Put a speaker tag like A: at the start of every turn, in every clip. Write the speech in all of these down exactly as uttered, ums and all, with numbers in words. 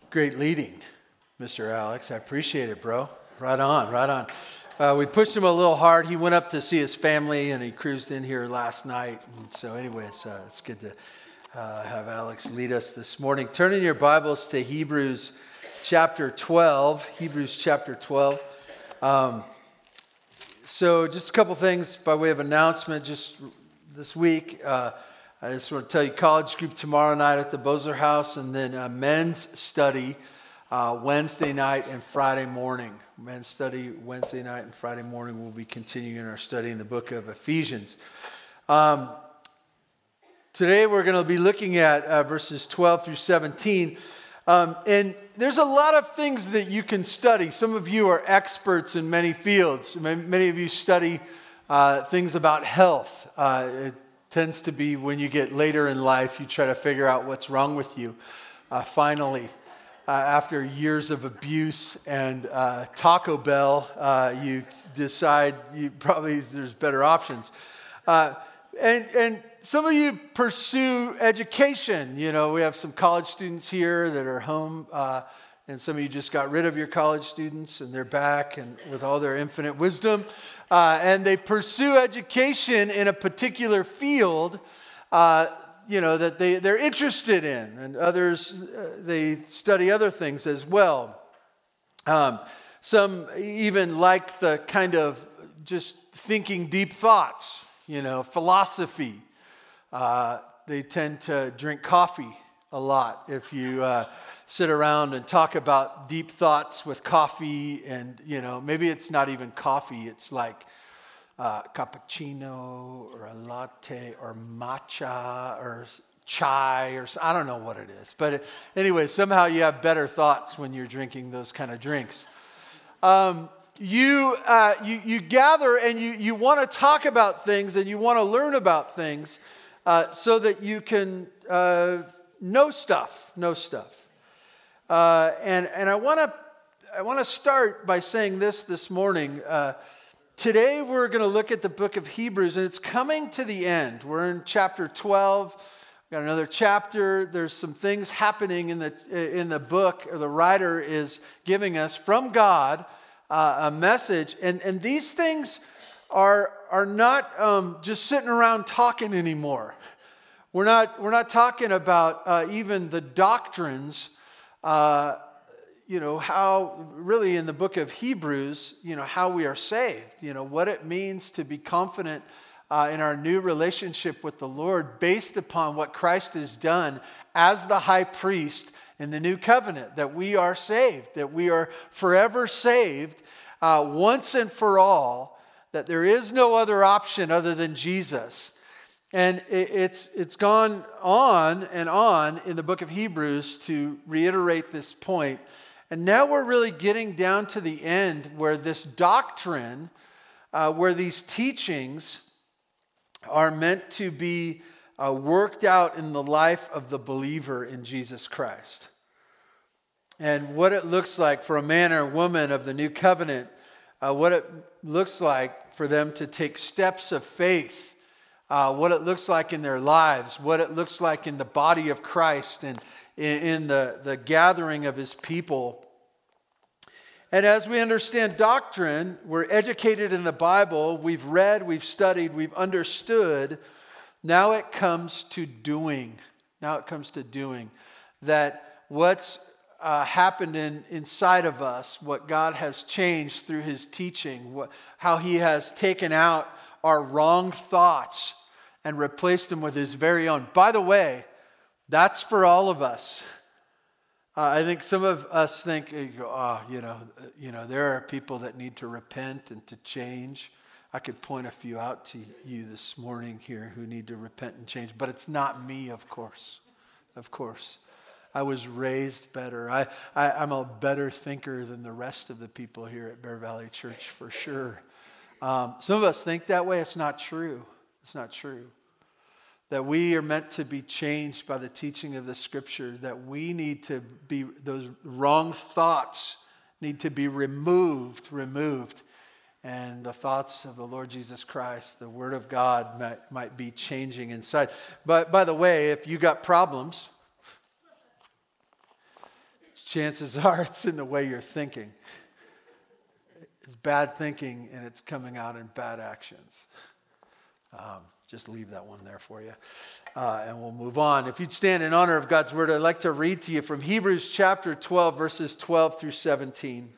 A: Great leading, Mister Alex. I appreciate it, bro. Right on, right on. Uh, we pushed him a little hard. He went up to see his family, and he cruised in here last night. And so anyways, uh, it's good to uh, have Alex lead us this morning. Turn in your Bibles to Hebrews chapter twelve. Hebrews chapter twelve. Um, so just a couple things by way of announcement. Just this week, uh, I just want to tell you, college group tomorrow night at the Bozer House, and then a men's study uh, Wednesday night and Friday morning. Men's study Wednesday night and Friday morning. We'll be continuing our study in the book of Ephesians. Um, today we're going to be looking at uh, verses twelve through seventeen. Um, and there's a lot of things that you can study. Some of you are experts in many fields. Many of you study uh, things about health. Uh, it tends to be when you get later in life, you try to figure out what's wrong with you. Uh, finally, uh, after years of abuse and uh, Taco Bell, uh, you decide you probably there's better options. Uh, and and some of you pursue education. You know, we have some college students here that are home, uh, and some of you just got rid of your college students, and they're back and with all their infinite wisdom. Uh, and they pursue education in a particular field, uh, you know, that they, they're interested in. And others, uh, they study other things as well. Um, some even like the kind of just thinking deep thoughts, you know, philosophy. Uh, they tend to drink coffee a lot. If you uh, sit around and talk about deep thoughts with coffee, and, you know, maybe it's not even coffee, it's like uh, cappuccino or a latte or matcha or chai or I don't know what it is. But anyway, somehow you have better thoughts when you're drinking those kind of drinks. Um, you, uh, you, you gather and you, you want to talk about things and you want to learn about things uh, so that you can uh, know stuff, know stuff. Uh, and and I want to I want to start by saying this this morning. Uh, today we're going to look at the book of Hebrews, and it's coming to the end. We're in chapter twelve. We've got another chapter. There's some things happening in the in the book. The writer is giving us from God uh, a message, and and these things are are not um, just sitting around talking anymore. We're not we're not talking about uh, even the doctrines. Uh, you know, how really in the book of Hebrews, you know, how we are saved, you know, what it means to be confident uh, in our new relationship with the Lord based upon what Christ has done as the high priest in the new covenant, that we are saved, that we are forever saved uh, once and for all, that there is no other option other than Jesus. And it's it's gone on and on in the book of Hebrews to reiterate this point. And now we're really getting down to the end where this doctrine, uh, where these teachings are meant to be uh, worked out in the life of the believer in Jesus Christ. And what it looks like for a man or a woman of the new covenant, uh, what it looks like for them to take steps of faith. Uh, what it looks like in their lives, what it looks like in the body of Christ and in, in the, the gathering of his people. And as we understand doctrine, we're educated in the Bible, we've read, we've studied, we've understood. Now it comes to doing. Now it comes to doing. That what's uh, happened in, inside of us, what God has changed through his teaching, what, how he has taken out our wrong thoughts and replaced them with his very own. By the way, that's for all of us. Uh, I think some of us think, oh, you know, you know, there are people that need to repent and to change. I could point a few out to you this morning here who need to repent and change, but it's not me, of course. Of course. I was raised better. I, I, I'm a better thinker than the rest of the people here at Bear Valley Church, for sure. Um, some of us think that way. It's not true. It's not true. That we are meant to be changed by the teaching of the Scripture. That we need to be, those wrong thoughts need to be removed, removed. And the thoughts of the Lord Jesus Christ, the Word of God might, might be changing inside. But by the way, if you got problems, chances are it's in the way you're thinking. It's bad thinking, and it's coming out in bad actions. Um, just leave that one there for you, uh, and we'll move on. If you'd stand in honor of God's word, I'd like to read to you from Hebrews chapter twelve, verses twelve through seventeen.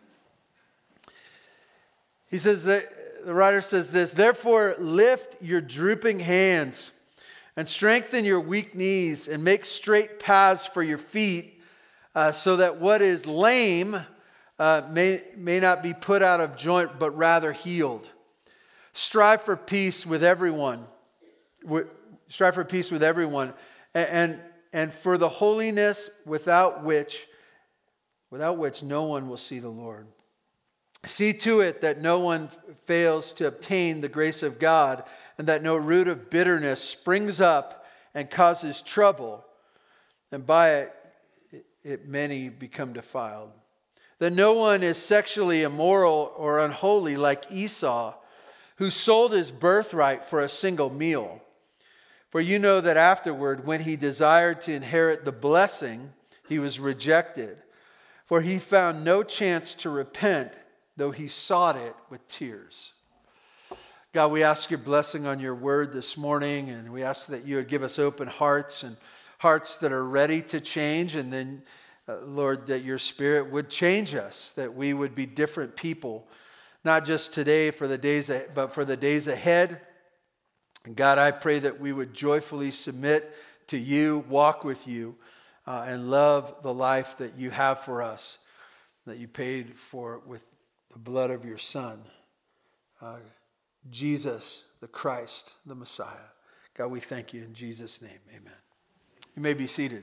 A: He says that, the writer says this, "Therefore lift your drooping hands and strengthen your weak knees and make straight paths for your feet, uh, so that what is lame uh, may, may not be put out of joint, but rather healed. Strive for peace with everyone. Strive for peace with everyone, and, and, and for the holiness without which, without which no one will see the Lord. See to it that no one fails to obtain the grace of God, and that no root of bitterness springs up and causes trouble, and by it, it many become defiled. That no one is sexually immoral or unholy like Esau, who sold his birthright for a single meal. For you know that afterward, when he desired to inherit the blessing, he was rejected. For he found no chance to repent, though he sought it with tears." God, we ask your blessing on your word this morning, and we ask that you would give us open hearts and hearts that are ready to change, and then, uh, Lord, that your Spirit would change us, that we would be different people, not just today for the days, but for the days ahead. And God, I pray that we would joyfully submit to you, walk with you, uh, and love the life that you have for us, that you paid for with the blood of your Son, uh, Jesus, the Christ, the Messiah. God, we thank you in Jesus' name. Amen. You may be seated.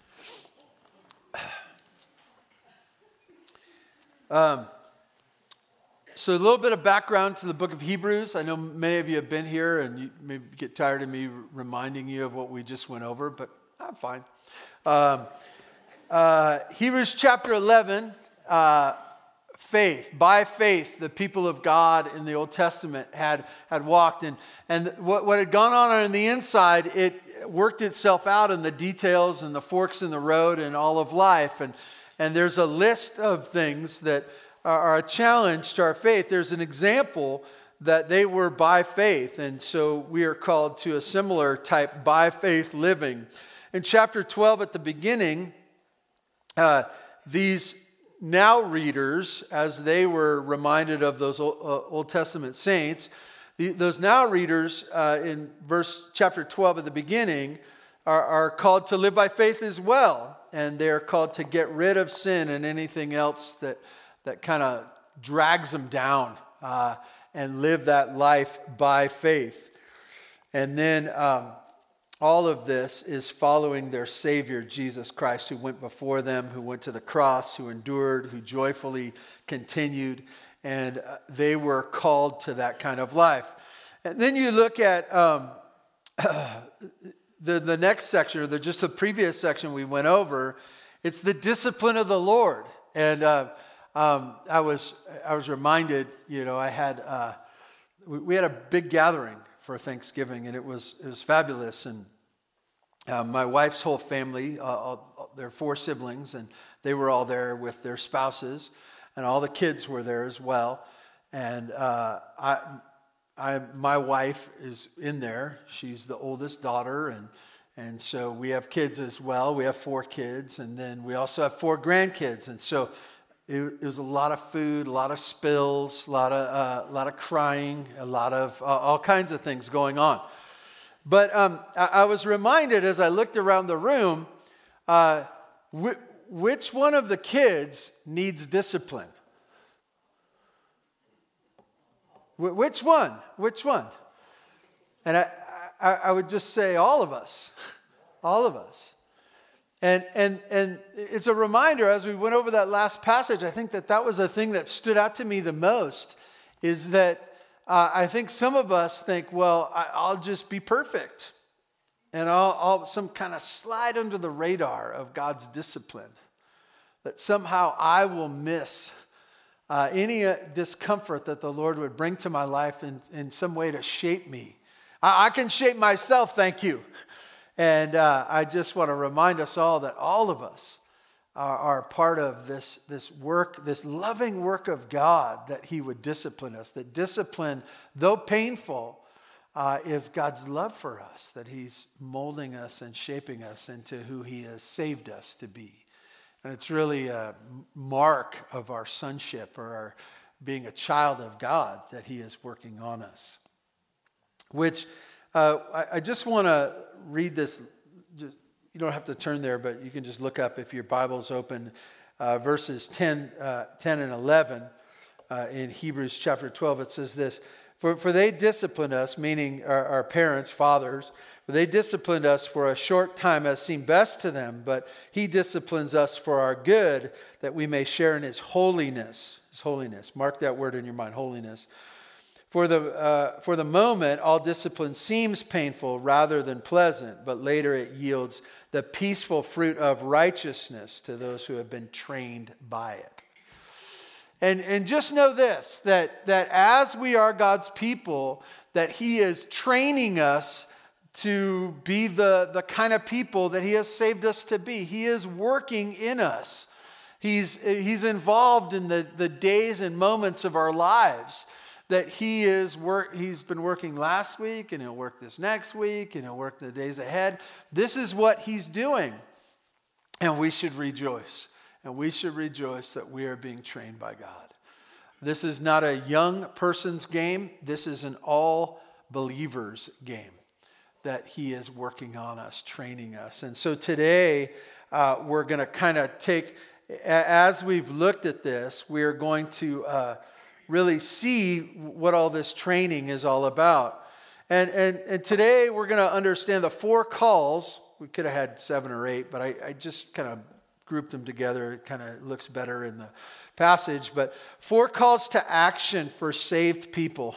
A: Um, so a little bit of background to the book of Hebrews. I know many of you have been here and you maybe get tired of me reminding you of what we just went over, but I'm fine. Um, uh, Hebrews chapter eleven, uh, faith. By faith, the people of God in the Old Testament had, had walked. And, and what, what had gone on on the inside, it worked itself out in the details and the forks in the road and all of life. And, and there's a list of things that are, are a challenge to our faith. There's an example that they were by faith. And so we are called to a similar type by faith living. In chapter twelve at the beginning, uh, these now readers, as they were reminded of those Old Testament saints, those now readers uh, in verse chapter twelve at the beginning are, are called to live by faith as well. And they're called to get rid of sin and anything else that, that kind of drags them down uh, and live that life by faith. And then um, all of this is following their Savior, Jesus Christ, who went before them, who went to the cross, who endured, who joyfully continued, and uh, they were called to that kind of life. And then you look at um, the, the next section, or the, just the previous section we went over. It's the discipline of the Lord. And uh, um, I was I was reminded, you know, I had uh, we, we had a big gathering for Thanksgiving, and it was it was fabulous. And uh, my wife's whole family, uh, all, there are four siblings, and they were all there with their spouses, and all the kids were there as well. And uh, I, I, my wife is in there. She's the oldest daughter, and and so we have kids as well. We have four kids, and then we also have four grandkids, and so. It, it was a lot of food, a lot of spills, a lot of uh, a lot of crying, a lot of uh, all kinds of things going on. But um, I, I was reminded as I looked around the room, uh, wh- which one of the kids needs discipline? Wh- which one? Which one? And I, I, I would just say all of us, all of us. And, and and it's a reminder, as we went over that last passage, I think that that was a thing that stood out to me the most, is that uh, I think some of us think, well, I, I'll just be perfect. And I'll, I'll some kind of slide under the radar of God's discipline. That somehow I will miss uh, any uh, discomfort that the Lord would bring to my life in, in some way to shape me. I, I can shape myself, thank you. And uh, I just want to remind us all that all of us are, are part of this, this work, this loving work of God, that he would discipline us. That discipline, though painful, uh, is God's love for us, that he's molding us and shaping us into who he has saved us to be. And it's really a mark of our sonship or our being a child of God that he is working on us. Which uh, I, I just want to read this. Just, you don't have to turn there, but you can just look up if your Bible's open. Uh, verses ten, uh, ten and eleven uh, in Hebrews chapter twelve. It says this, For, for they disciplined us, meaning our, our parents, fathers, for they disciplined us for a short time as seemed best to them, but he disciplines us for our good, that we may share in his holiness. His holiness. Mark that word in your mind, holiness. For the, uh, for the moment, all discipline seems painful rather than pleasant, but later it yields the peaceful fruit of righteousness to those who have been trained by it. And, and just know this, that, that as we are God's people, that he is training us to be the, the kind of people that he has saved us to be. He is working in us. He's, he's involved in the, the days and moments of our lives that he is work. He's been working last week, and he'll work this next week, and he'll work the days ahead. This is what he's doing. And we should rejoice. And we should rejoice that we are being trained by God. This is not a young person's game. This is an all believers game that he is working on us, training us. And so today, uh, we're going to kind of take, as we've looked at this, we are going to uh, really see what all this training is all about. And, and, and today, we're going to understand the four calls. We could have had seven or eight, but I, I just kind of grouped them together. It kind of looks better in the passage. But four calls to action for saved people.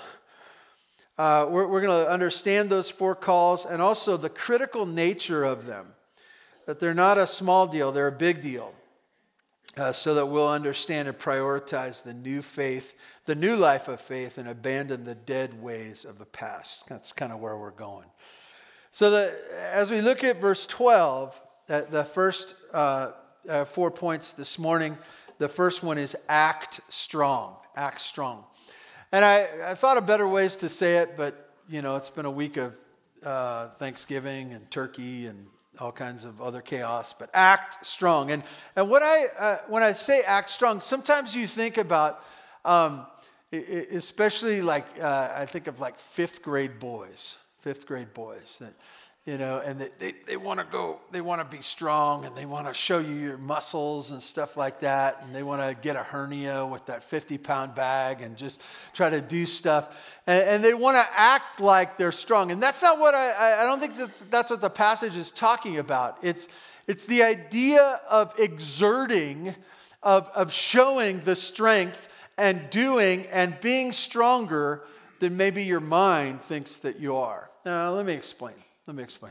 A: Uh, we're we're going to understand those four calls and also the critical nature of them. That they're not a small deal, they're a big deal. Uh, so that we'll understand and prioritize the new faith, the new life of faith, and abandon the dead ways of the past. That's kind of where we're going. So that as we look at verse twelve, uh, the first uh, uh, four points this morning, the first one is act strong. Act strong. And I, I thought of better ways to say it, but, you know, it's been a week of uh, Thanksgiving and turkey and all kinds of other chaos, but act strong. And and what I uh, when I say act strong, sometimes you think about, um, especially like, uh, I think of like fifth grade boys, fifth grade boys that, you know, and they, they, they want to go, they want to be strong, and they want to show you your muscles and stuff like that, and they want to get a hernia with that fifty-pound bag and just try to do stuff, and, and they want to act like they're strong. And that's not what I, I don't think that that's what the passage is talking about. It's, it's the idea of exerting, of, of showing the strength and doing and being stronger than maybe your mind thinks that you are. Now, let me explain. Let me explain.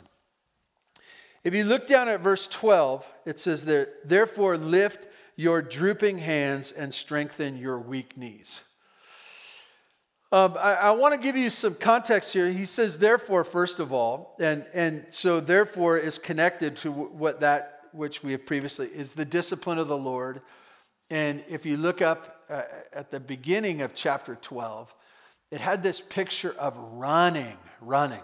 A: If you look down at verse twelve, it says there, therefore lift your drooping hands and strengthen your weak knees. Um, I, I want to give you some context here. He says therefore, first of all, and, and so therefore is connected to what that which we have previously, is the discipline of the Lord. And if you look up uh, at the beginning of chapter twelve, it had this picture of running, running.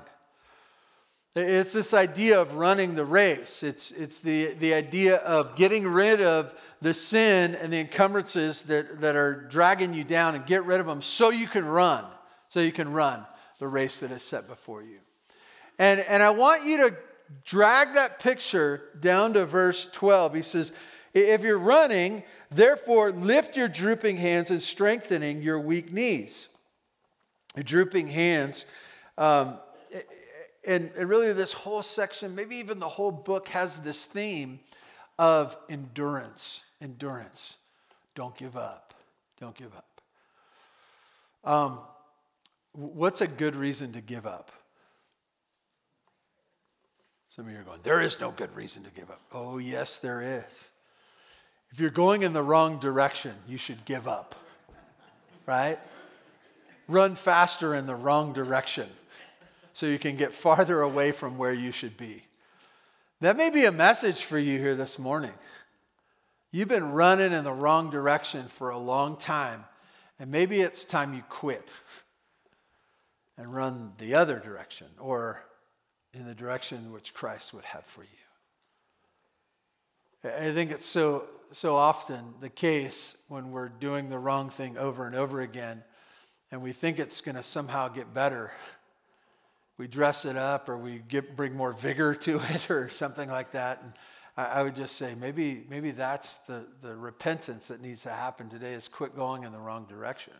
A: It's this idea of running the race. It's, it's the, the idea of getting rid of the sin and the encumbrances that, that are dragging you down, and get rid of them so you can run, so you can run the race that is set before you. And, and I want you to drag that picture down to verse twelve. He says, if you're running, therefore lift your drooping hands and strengthening your weak knees. Your drooping hands, um, And, and really this whole section, maybe even the whole book, has this theme of endurance. Endurance. Don't give up. Don't give up. Um, what's a good reason to give up? Some of you are going, there is no good reason to give up. Oh, yes, there is. If you're going in the wrong direction, you should give up. Right? Run faster in the wrong direction, so you can get farther away from where you should be. That may be a message for you here this morning. You've been running in the wrong direction for a long time, and maybe it's time you quit and run the other direction, or in the direction which Christ would have for you. I think it's so so often the case when we're doing the wrong thing over and over again, and we think it's going to somehow get better. We dress it up, or we get, bring more vigor to it, or something like that. And I, I would just say maybe maybe that's the, the repentance that needs to happen today, is quit going in the wrong direction.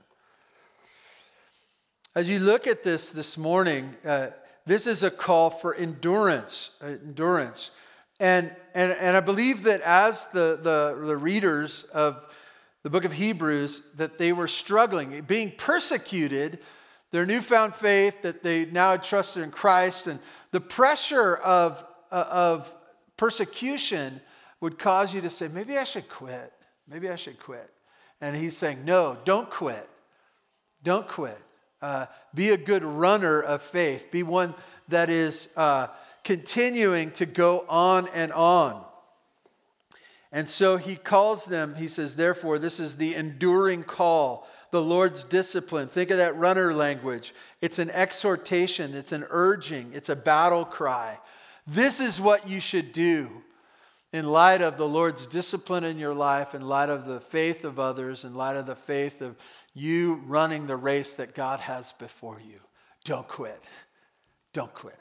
A: As you look at this this morning, uh, this is a call for endurance, uh, endurance. And, and and I believe that as the, the, the readers of the book of Hebrews, that they were struggling, being persecuted, their newfound faith, that they now had trusted in Christ, and the pressure of, uh, of persecution would cause you to say, maybe I should quit. Maybe I should quit. And he's saying, no, don't quit. Don't quit. Uh, be a good runner of faith. Be one that is uh, continuing to go on and on. And so he calls them, he says, therefore, this is the enduring call, the Lord's discipline. Think of that runner language. It's an exhortation, it's an urging, it's a battle cry. This is what you should do in light of the Lord's discipline in your life, in light of the faith of others, in light of the faith of you running the race that God has before you. Don't quit. Don't quit.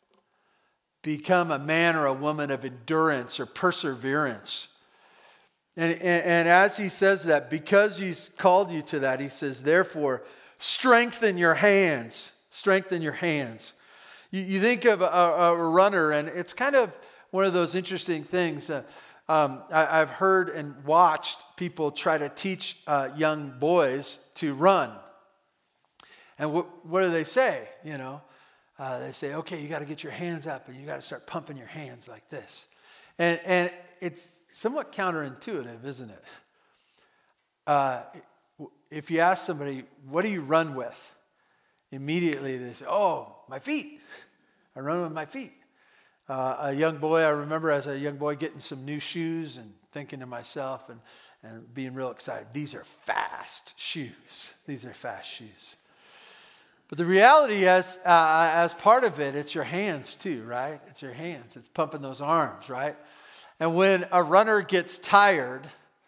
A: Become a man or a woman of endurance or perseverance. And, and, and as he says that, because he's called you to that, he says, therefore, strengthen your hands. Strengthen your hands. You, you think of a, a runner, and it's kind of one of those interesting things. Uh, um, I, I've heard and watched people try to teach uh, young boys to run. And what, what do they say? You know, uh, they say, okay, you got to get your hands up, and you got to start pumping your hands like this. And and it's somewhat counterintuitive, isn't it? Uh, if you ask somebody, what do you run with? Immediately they say, oh, my feet. I run with my feet. Uh, a young boy, I remember as a young boy getting some new shoes and thinking to myself and, and being real excited, these are fast shoes. These are fast shoes. But the reality is, uh, as part of it, it's your hands too, right? It's your hands. It's pumping those arms, right? And when a runner gets tired,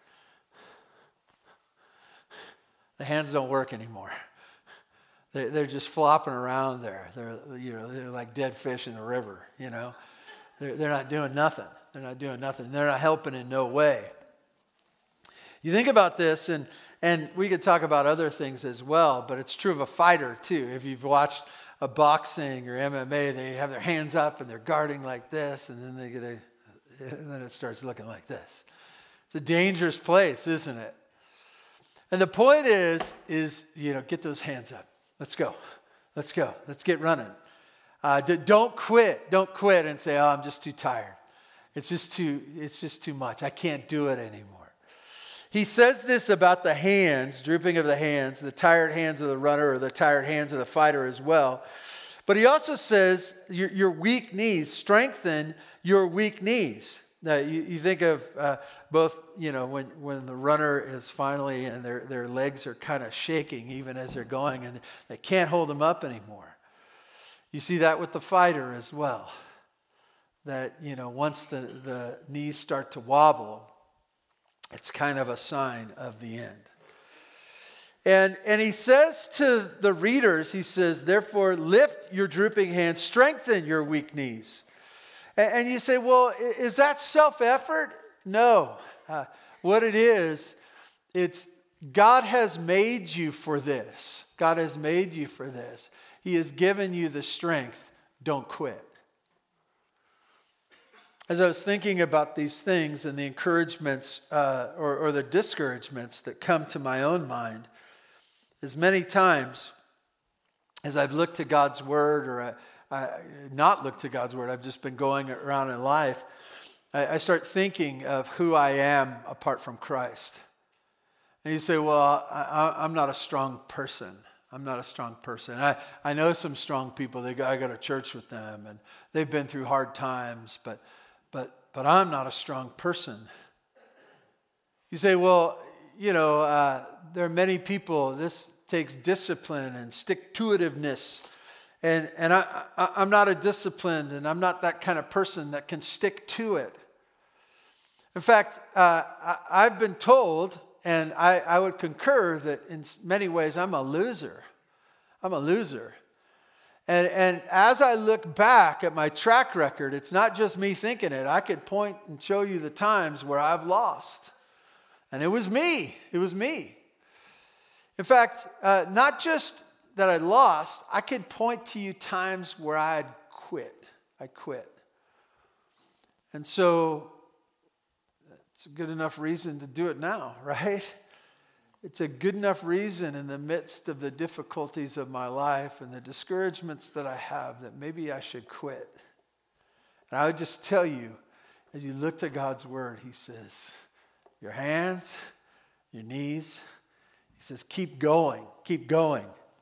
A: the hands don't work anymore. They're, they're just flopping around there. They're, you know, they're like dead fish in the river, you know. They're, they're not doing nothing. They're not doing nothing. They're not helping in no way. You think about this, and, and we could talk about other things as well, but it's true of a fighter too. If you've watched a boxing or M M A, they have their hands up and they're guarding like this, and then they get a, and then it starts looking like this. It's a dangerous place, isn't it? And the point is, is, you know, get those hands up. Let's go. Let's go. Let's get running. Uh, d- don't quit. Don't quit and say, oh, I'm just too tired. It's just too, it's just too much. I can't do it anymore. He says this about the hands, drooping of the hands, the tired hands of the runner or the tired hands of the fighter as well. But he also says your, your weak knees, strengthen your weak knees. Now, you, you think of uh, both, you know, when, when the runner is finally, and their, their legs are kind of shaking even as they're going, and they can't hold them up anymore. You see that with the fighter as well. That, you know, once the, the knees start to wobble, it's kind of a sign of the end. And, and he says to the readers, he says, therefore, lift your drooping hands, strengthen your weak knees. And you say, well, is that self-effort? No. Uh, what it is, it's God has made you for this. God has made you for this. He has given you the strength. Don't quit. As I was thinking about these things and the encouragements uh, or, or the discouragements that come to my own mind, as many times as I've looked to God's word or I, I not looked to God's word, I've just been going around in life, I, I start thinking of who I am apart from Christ. And you say, well, I, I'm not a strong person. I'm not a strong person. I, I know some strong people. They go, I go to church with them, and they've been through hard times, but but but I'm not a strong person. You say, well, you know, uh, there are many people, this takes discipline and stick-to-itiveness. And, and I, I, I'm not a disciplined, and I'm not that kind of person that can stick to it. In fact, uh, I, I've been told, and I, I would concur, that in many ways I'm a loser. I'm a loser. And, and as I look back at my track record, it's not just me thinking it. I could point and show you the times where I've lost. And it was me. It was me. In fact, uh, not just that I lost, I could point to you times where I had quit. I quit. And so it's a good enough reason to do it now, right? It's a good enough reason in the midst of the difficulties of my life and the discouragements that I have that maybe I should quit. And I would just tell you, as you look to God's word, he says, your hands, your knees, he says, keep going, keep going.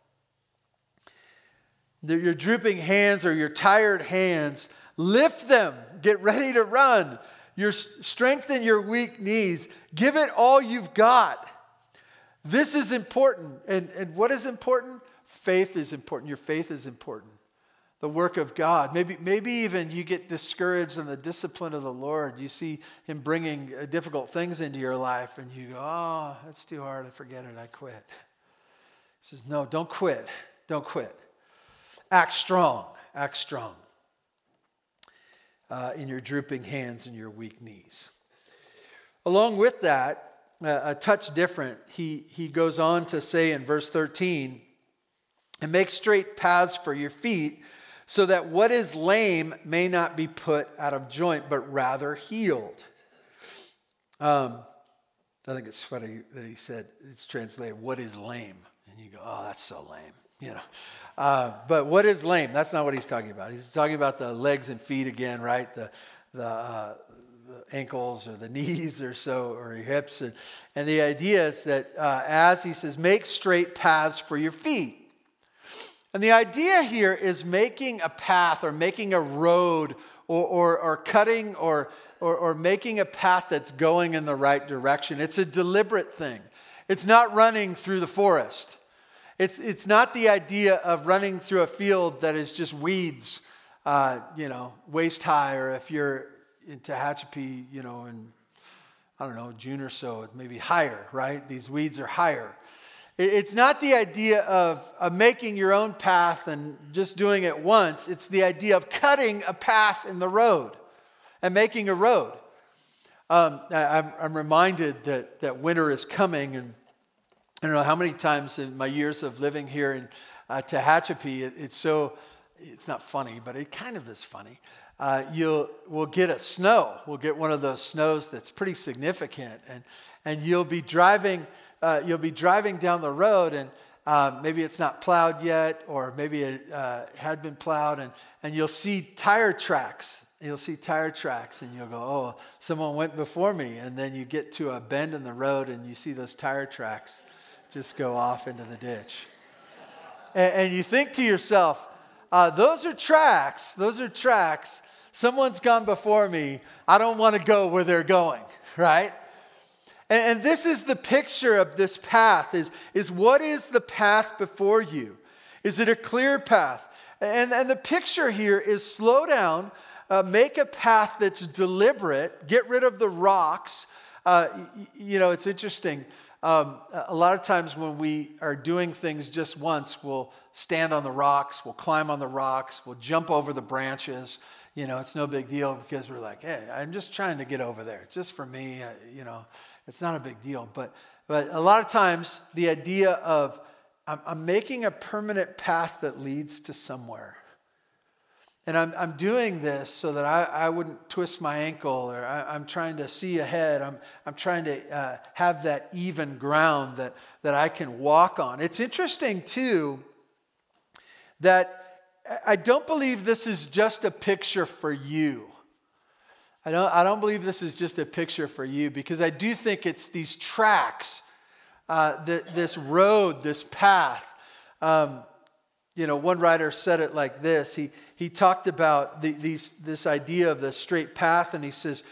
A: Your drooping hands or your tired hands, lift them, get ready to run. Your strengthen your weak knees, give it all you've got. This is important. And, and what is important? Faith is important. Your faith is important. The work of God. Maybe, maybe even you get discouraged in the discipline of the Lord. You see him bringing difficult things into your life and you go, oh, that's too hard. I forget it. I quit. He says, no, don't quit. Don't quit. Act strong. Act strong. Uh, in your drooping hands and your weak knees. Along with that, uh, a touch different, he, he goes on to say in verse thirteen, and make straight paths for your feet, so that what is lame may not be put out of joint, but rather healed. Um, I think it's funny that he said, it's translated, what is lame? And you go, oh, that's so lame. You know, uh, but what is lame? That's not what he's talking about. He's talking about the legs and feet again, right? The the, uh, the ankles or the knees or so, or your hips. And, and the idea is that uh, as he says, make straight paths for your feet. And the idea here is making a path or making a road or or, or cutting or, or or making a path that's going in the right direction. It's a deliberate thing. It's not running through the forest. It's it's not the idea of running through a field that is just weeds, uh, you know, waist high, or if you're in Tehachapi, you know, in, I don't know, June or so, it may be higher, right? These weeds are higher. It, it's not the idea of, of making your own path and just doing it once. It's the idea of cutting a path in the road and making a road. Um, I, I'm, I'm reminded that, that winter is coming, and I don't know how many times in my years of living here in uh, Tehachapi, it, it's so, it's not funny, but it kind of is funny. Uh, you'll, we'll get a snow. We'll get one of those snows that's pretty significant. And, and you'll be driving, uh, you'll be driving down the road, and uh, maybe it's not plowed yet, or maybe it uh, had been plowed, and, and you'll see tire tracks. You'll see tire tracks, and you'll go, oh, someone went before me. And then you get to a bend in the road, and you see those tire tracks just go off into the ditch. And, and you think to yourself, uh, those are tracks, those are tracks. Someone's gone before me. I don't want to go where they're going, right? And, and this is the picture of this path, is, is what is the path before you? Is it a clear path? And, and the picture here is slow down, uh, make a path that's deliberate, get rid of the rocks. Uh, y- you know, it's interesting. Um, a lot of times when we are doing things just once, we'll stand on the rocks, we'll climb on the rocks, we'll jump over the branches. You know, it's no big deal because we're like, hey, I'm just trying to get over there. Just for me, uh, you know, it's not a big deal. But but a lot of times the idea of I'm, I'm making a permanent path that leads to somewhere. And I'm I'm doing this so that I, I wouldn't twist my ankle, or I, I'm trying to see ahead. I'm I'm trying to uh, have that even ground that, that I can walk on. It's interesting, too, that I don't believe this is just a picture for you. I don't I don't believe this is just a picture for you, because I do think it's these tracks, uh, the, this road, this path. Um, You know, one writer said it like this. He he talked about the, these this idea of the straight path, and he says,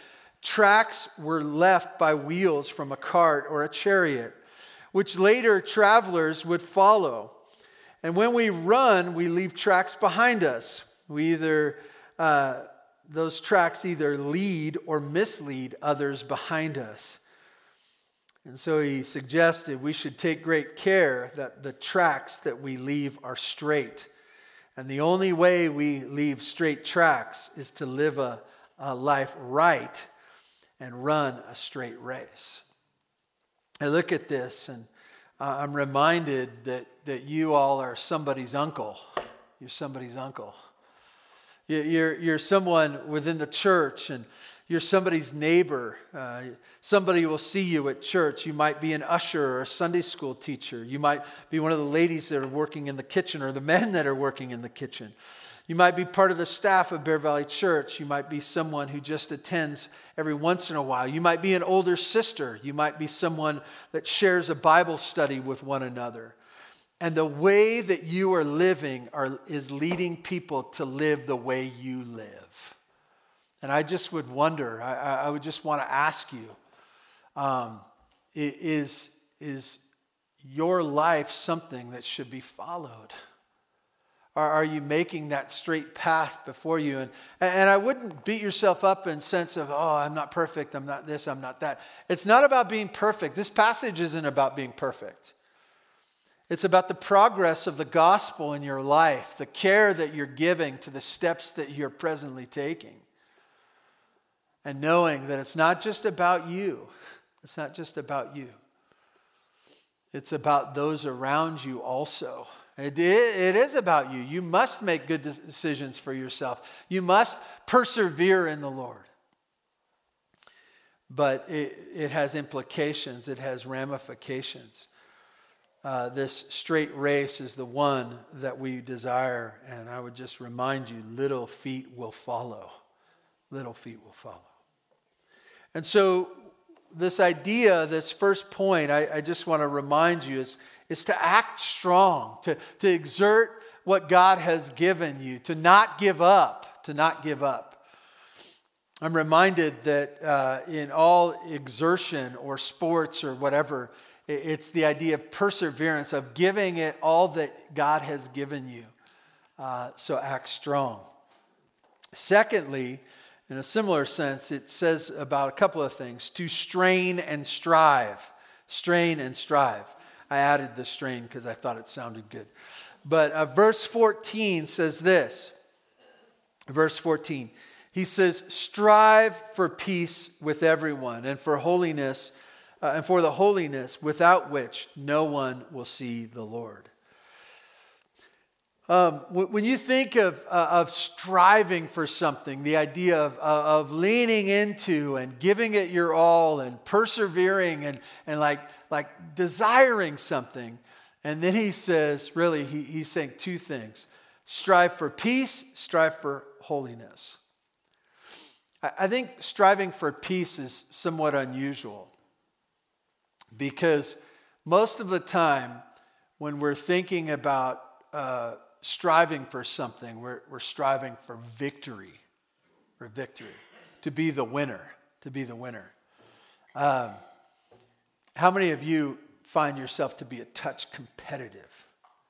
A: Tracks were left by wheels from a cart or a chariot, which later travelers would follow. And when we run, we leave tracks behind us. We either, uh, those tracks either lead or mislead others behind us. And so he suggested we should take great care that the tracks that we leave are straight. And the only way we leave straight tracks is to live a, a life right and run a straight race. I look at this and uh, I'm reminded that, that you all are somebody's uncle. You're somebody's uncle. You're, you're someone within the church, and you're somebody's neighbor. Uh, somebody will see you at church. You might be an usher or a Sunday school teacher. You might be one of the ladies that are working in the kitchen or the men that are working in the kitchen. You might be part of the staff of Bear Valley Church. You might be someone who just attends every once in a while. You might be an older sister. You might be someone that shares a Bible study with one another. And the way that you are living are, is leading people to live the way you live. And I just would wonder, I, I would just want to ask you, um, is, is your life something that should be followed? Or are you making that straight path before you? And, and I wouldn't beat yourself up in sense of, oh, I'm not perfect, I'm not this, I'm not that. It's not about being perfect. This passage isn't about being perfect. It's about the progress of the gospel in your life, the care that you're giving to the steps that you're presently taking. And knowing that it's not just about you. It's not just about you. It's about those around you also. It, it is about you. You must make good decisions for yourself. You must persevere in the Lord. But it, it has implications. It has ramifications. Uh, this straight race is the one that we desire. And I would just remind you, little feet will follow. Little feet will follow. And so this idea, this first point, I, I just want to remind you is, is to act strong, to, to exert what God has given you, to not give up, to not give up. I'm reminded that uh, in all exertion or sports or whatever, it's the idea of perseverance, of giving it all that God has given you. Uh, so act strong. Secondly, in a similar sense, it says about a couple of things. To strain and strive. Strain and strive. I added the strain because I thought it sounded good. But uh, verse fourteen says this. Verse fourteen. He says, strive for peace with everyone and for holiness, uh, and for the holiness without which no one will see the Lord. Um, when you think of, uh, of striving for something, the idea of, uh, of leaning into and giving it your all and persevering and, and like, like desiring something, and then he says, really, he, he's saying two things. Strive for peace, strive for holiness. I, I think striving for peace is somewhat unusual because most of the time when we're thinking about uh, striving for something, we're, we're striving for victory, for victory, to be the winner, to be the winner. Um, how many of you find yourself to be a touch competitive?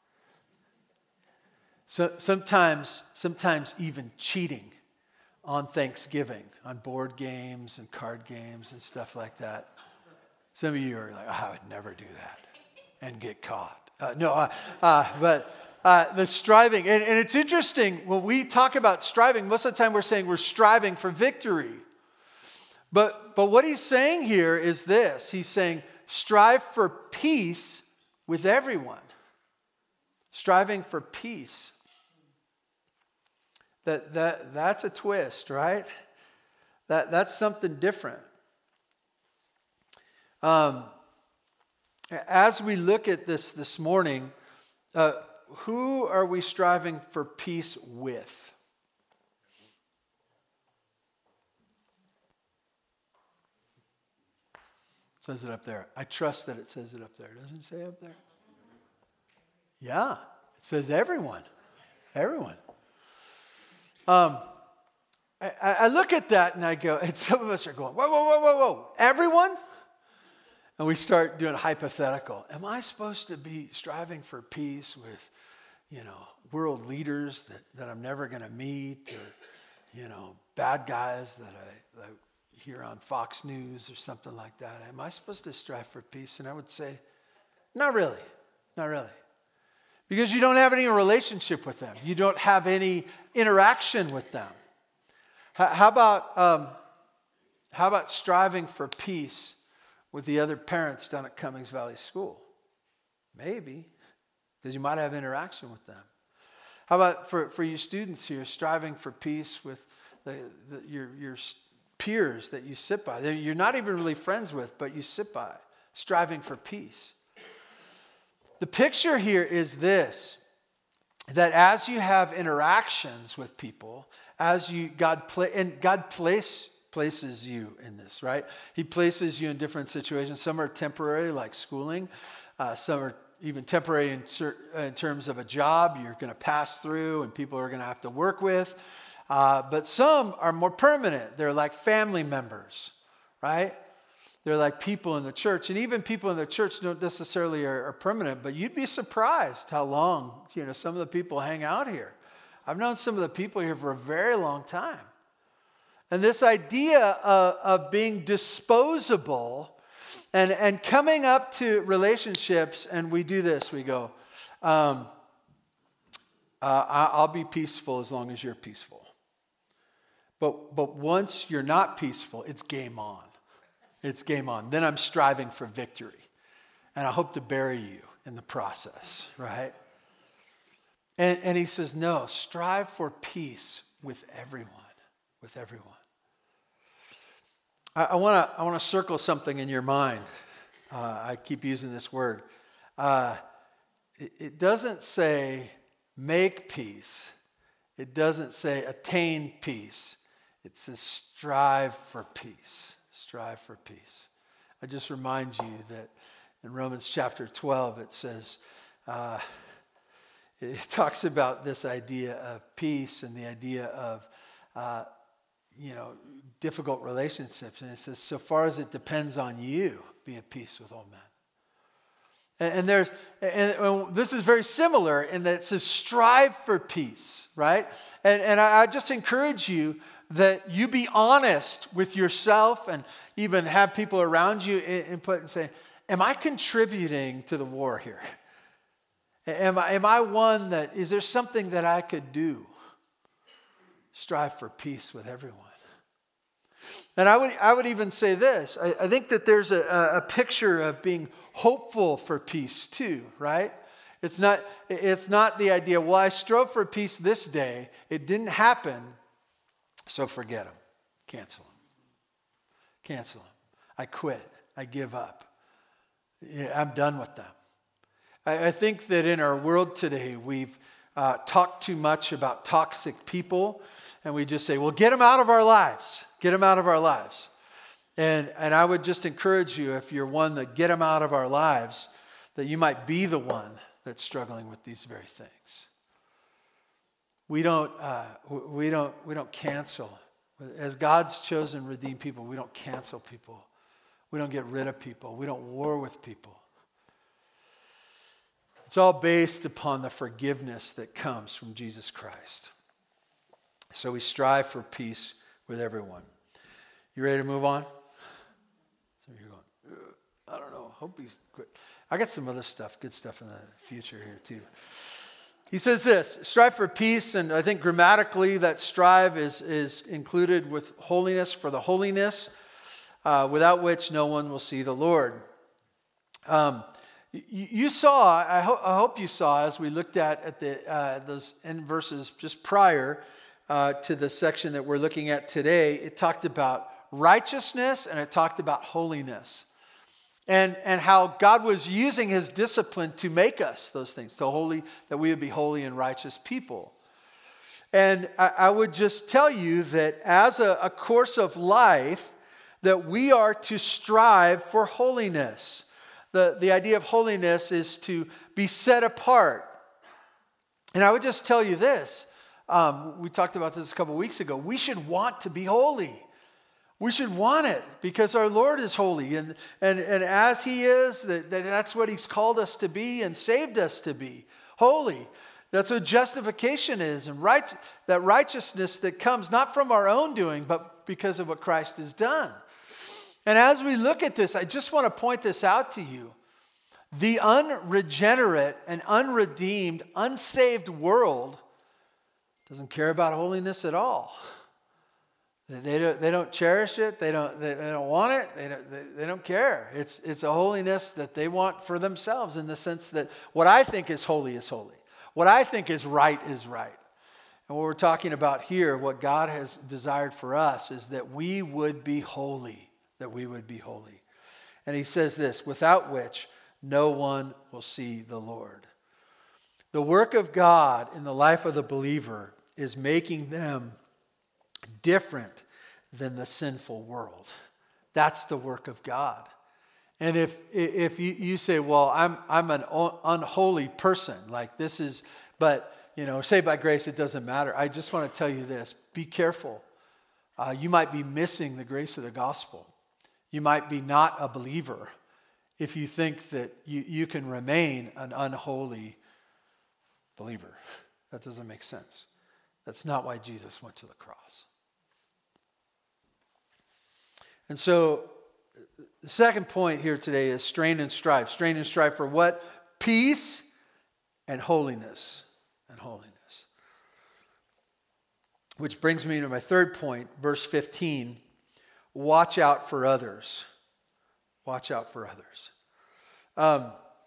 A: So sometimes, sometimes even cheating on Thanksgiving, on board games and card games and stuff like that. Some of you are like, oh, I would never do that and get caught. Uh, no, uh, uh, but... Uh, the striving, and, and it's interesting, when we talk about striving, most of the time we're saying we're striving for victory. But, but what he's saying here is this. He's saying strive for peace with everyone. Striving for peace. That, that, that's a twist, right? That, that's something different. Um, as we look at this this morning, uh, who are we striving for peace with? It says it up there. I trust that it says it up there. Doesn't it say up there? Yeah, it says everyone. Everyone. Um, I, I look at that and I go, and some of us are going, whoa, whoa, whoa, whoa, whoa, everyone? And we start doing hypothetical. Am I supposed to be striving for peace with, you know, world leaders that, that I'm never going to meet, or, you know, bad guys that I, I hear on Fox News or something like that? Am I supposed to strive for peace? And I would say, not really, not really. Because you don't have any relationship with them. You don't have any interaction with them. How about, um, how about striving for peace with the other parents down at Cummings Valley School? Maybe, because you might have interaction with them. How about for, for you students here, striving for peace with the, the, your, your peers that you sit by? You're not even really friends with, but you sit by, striving for peace. The picture here is this, that as you have interactions with people, as you, God, play, and God place, places you in this, right? He places you in different situations. Some are temporary, like schooling. Uh, some are even temporary in, in terms of a job you're going to pass through and people are going to have to work with. Uh, but some are more permanent. They're like family members, right? They're like people in the church. And even people in the church don't necessarily are, are permanent, but you'd be surprised how long, you know, some of the people hang out here. I've known some of the people here for a very long time. And this idea of, of being disposable and, and coming up to relationships, and we do this, we go, um, uh, I'll be peaceful as long as you're peaceful. But, but once you're not peaceful, it's game on. It's game on. Then I'm striving for victory. And I hope to bury you in the process, right? And, and he says, no, strive for peace with everyone, with everyone. I, I want to I want to circle something in your mind. Uh, I keep using this word. Uh, it, it doesn't say make peace. It doesn't say attain peace. It says strive for peace. Strive for peace. I just remind you that in Romans chapter twelve, it says, uh, it talks about this idea of peace and the idea of, uh, you know, difficult relationships. And it says, so far as it depends on you, be at peace with all men. And, and there's, and, and this is very similar in that it says strive for peace, right? And, and I, I just encourage you that you be honest with yourself and even have people around you input and say, am I contributing to the war here? Am I, am I one that, is there something that I could do? Strive for peace with everyone. And I would, I would even say this. I, I think that there's a, a picture of being hopeful for peace too, right? It's not, it's not the idea, well, I strove for peace this day. It didn't happen. So forget them. Cancel them. Cancel them. I quit. I give up. I'm done with them. I, I think that in our world today, we've uh, talked too much about toxic people, and we just say, well, get them out of our lives. Get them out of our lives. And, and I would just encourage you, if you're one that get them out of our lives, that you might be the one that's struggling with these very things. We don't, uh, we don't, we don't cancel. As God's chosen redeemed people, we don't cancel people. We don't get rid of people. We don't war with people. It's all based upon the forgiveness that comes from Jesus Christ. So we strive for peace with everyone. You ready to move on? So you're going, I don't know. Hope he's quick. I got some other stuff, good stuff in the future here too. He says this, strive for peace, and I think grammatically that strive is, is included with holiness, for the holiness, uh, without which no one will see the Lord. Um, you, you saw, I, ho- I hope you saw, as we looked at, at the uh, those in verses just prior uh, to the section that we're looking at today, it talked about righteousness and it talked about holiness. And, and how God was using his discipline to make us those things, to holy, that we would be holy and righteous people. And I, I would just tell you that as a, a course of life, that we are to strive for holiness. The, the idea of holiness is to be set apart. And I would just tell you this, um, we talked about this a couple weeks ago, we should want to be holy. We should want it because our Lord is holy. And, and, and as he is, that, that that's what he's called us to be and saved us to be, holy. That's what justification is, and right, that righteousness that comes not from our own doing, but because of what Christ has done. And as we look at this, I just want to point this out to you. The unregenerate and unredeemed, unsaved world doesn't care about holiness at all. They don't, they don't cherish it. They don't, they, they don't want it. They don't, they, they don't care. It's, it's a holiness that they want for themselves, in the sense that what I think is holy is holy. What I think is right is right. And what we're talking about here, what God has desired for us, is that we would be holy, that we would be holy. And he says this, without which no one will see the Lord. The work of God in the life of the believer is making them different than the sinful world. That's the work of God. And if if you, you say, well, I'm I'm an unholy person, like this is, but you know, say by grace it doesn't matter. I just want to tell you this: be careful. Uh, you might be missing the grace of the gospel. You might be not a believer if you think that you, you can remain an unholy believer. That doesn't make sense. That's not why Jesus went to the cross. And so, the second point here today is strain and strive. Strain and strive for what? Peace and holiness. And holiness. Which brings me to my third point, verse fifteen. Watch out for others. Watch out for others. Um,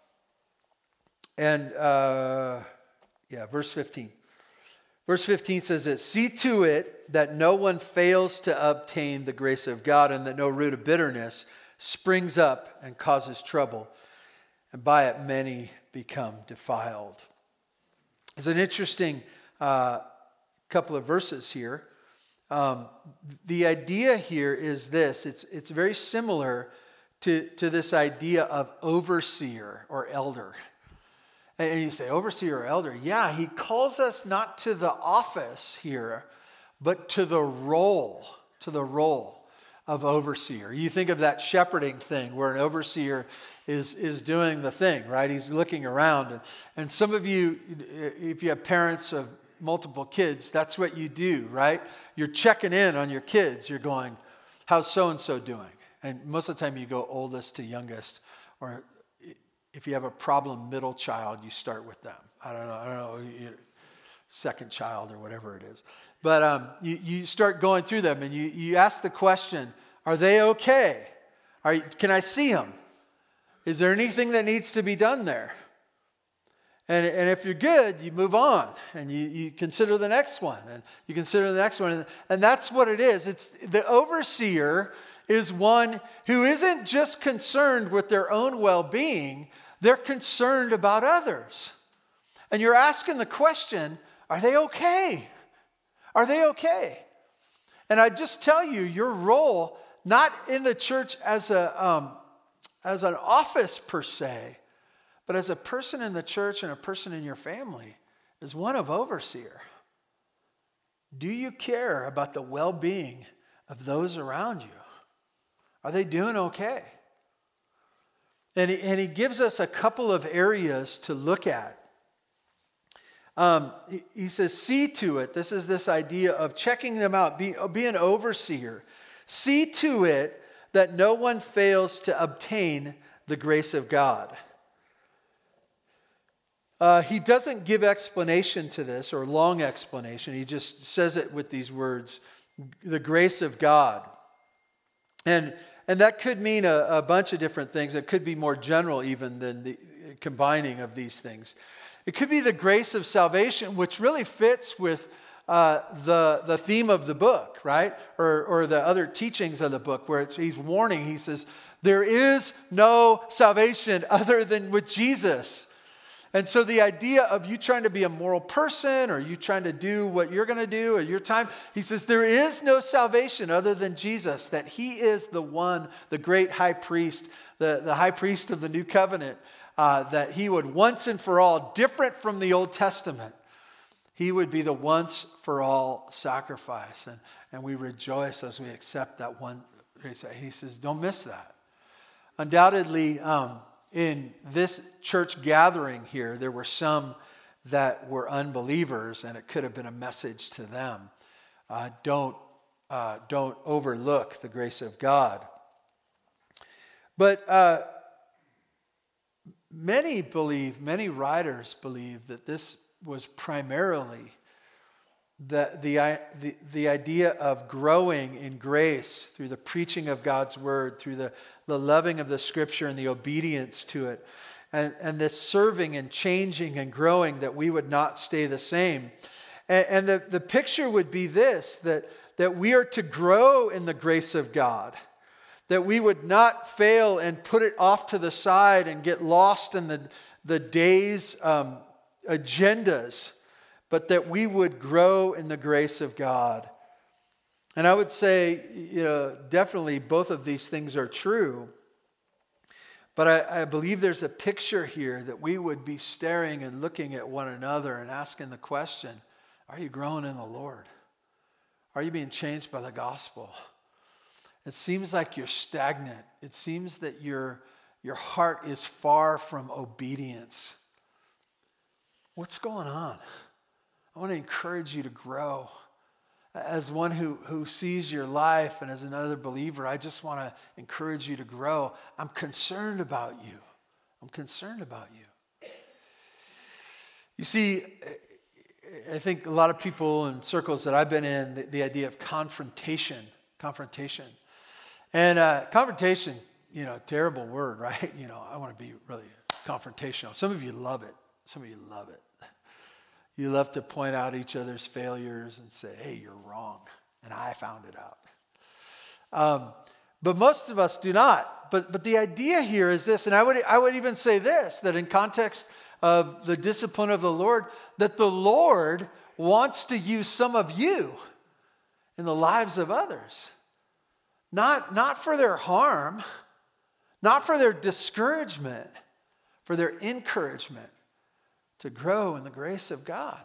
A: and, uh, yeah, verse fifteen. Verse fifteen says this, see to it that no one fails to obtain the grace of God, and that no root of bitterness springs up and causes trouble, and by it many become defiled. It's an interesting uh, couple of verses here. Um, the idea here is this, it's, it's very similar to, to this idea of overseer or elder. And you say, overseer or elder? Yeah, he calls us not to the office here, but to the role, to the role of overseer. You think of that shepherding thing where an overseer is, is doing the thing, right? He's looking around. And, and some of you, if you have parents of multiple kids, that's what you do, right? You're checking in on your kids. You're going, how's so-and-so doing? And most of the time you go oldest to youngest, or if you have a problem middle child, you start with them. I don't know, I don't know, second child or whatever it is. But um, you, you start going through them and you, you ask the question, are they okay? Are you, can I see them? Is there anything that needs to be done there? And, and if you're good, you move on and you, you consider the next one and you consider the next one. And, and that's what it is. It's the overseer is one who isn't just concerned with their own well-being, they're concerned about others. And you're asking the question, are they okay? Are they okay? And I just tell you, your role, not in the church as a um, as an office per se, but as a person in the church and a person in your family, is one of overseer. Do you care about the well-being of those around you? Are they doing okay? And he, and he gives us a couple of areas to look at. Um, he, he says, see to it. This is this idea of checking them out. Be, be an overseer. See to it that no one fails to obtain the grace of God. Uh, he doesn't give explanation to this, or long explanation. He just says it with these words, the grace of God. And and that could mean a, a bunch of different things. It could be more general even than the combining of these things. It could be the grace of salvation, which really fits with uh, the, the theme of the book, right? Or, or the other teachings of the book, where it's, he's warning. He says, there is no salvation other than with Jesus. And so the idea of you trying to be a moral person, or you trying to do what you're going to do at your time, he says there is no salvation other than Jesus, that he is the one, the great high priest, the, the high priest of the new covenant, uh, that he would once and for all, different from the Old Testament, He would be the once for all sacrifice. And, and we rejoice as we accept that one grace. He says, don't miss that. Undoubtedly, um, in this church gathering here, there were some that were unbelievers, and it could have been a message to them. Uh, don't, uh, don't overlook the grace of God. But uh, many believe, many writers believe that this was primarily the, the, the, the idea of growing in grace through the preaching of God's word, through the, the loving of the scripture and the obedience to it, and, and this serving and changing and growing, that we would not stay the same. And, and the, the picture would be this, that, that we are to grow in the grace of God, that we would not fail and put it off to the side and get lost in the, the day's um, agendas, but that we would grow in the grace of God. And I would say, you know, definitely both of these things are true. But I, I believe there's a picture here that we would be staring and looking at one another and asking the question, are you growing in the Lord? Are you being changed by the gospel? It seems like you're stagnant. It seems that your, your heart is far from obedience. What's going on? I want to encourage you to grow. As one who, who sees your life and as another believer, I just want to encourage you to grow. I'm concerned about you. I'm concerned about you. You see, I think a lot of people in circles that I've been in, the, the idea of confrontation, confrontation. And uh, confrontation, you know, terrible word, right? You know, I want to be really confrontational. Some of you love it. Some of you love it. You love to point out each other's failures and say, hey, you're wrong, and I found it out. Um, but most of us do not. But but the idea here is this, and I would I would even say this, that in context of the discipline of the Lord, that the Lord wants to use some of you in the lives of others. Not, not for their harm, not for their discouragement, for their encouragement to grow in the grace of God.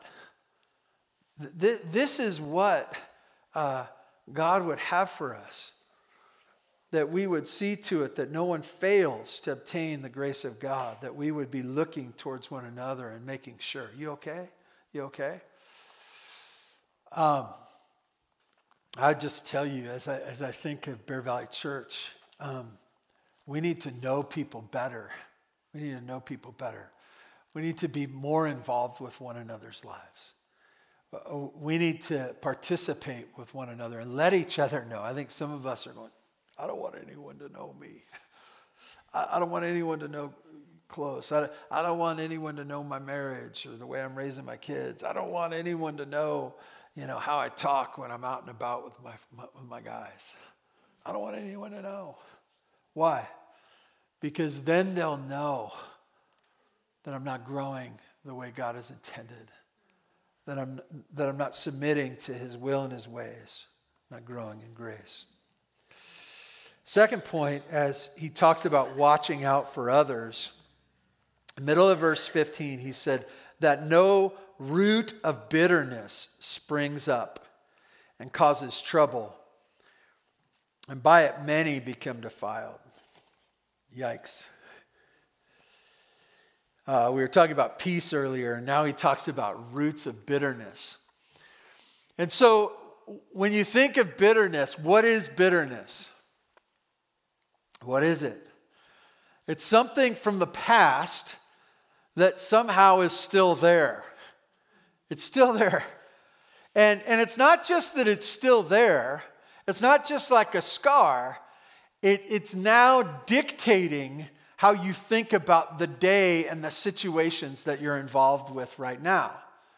A: This is what uh, God would have for us, that we would see to it that no one fails to obtain the grace of God, that we would be looking towards one another and making sure. You okay? You okay? Um, I just tell you, as I, as I think of Bear Valley Church, um, we need to know people better. We need to know people better. We need to be more involved with one another's lives. We need to participate with one another and let each other know. I think some of us are going, I don't want anyone to know me. I don't want anyone to know close. I don't want anyone to know my marriage or the way I'm raising my kids. I don't want anyone to know, you know, how I talk when I'm out and about with my, my, with my guys. I don't want anyone to know. Why? Because then they'll know that I'm not growing the way God has intended, that I'm, that I'm not submitting to his will and his ways, not growing in grace. Second point, as he talks about watching out for others, in the middle of verse fifteen, he said that no root of bitterness springs up and causes trouble, and by it many become defiled. Yikes. Uh, we were talking about peace earlier, and now he talks about roots of bitterness. And so when you think of bitterness, what is bitterness? What is it? It's something from the past that somehow is still there. It's still there. And, and it's not just that it's still there. It's not just like a scar. It, it's now dictating how you think about the day and the situations that you're involved with right now.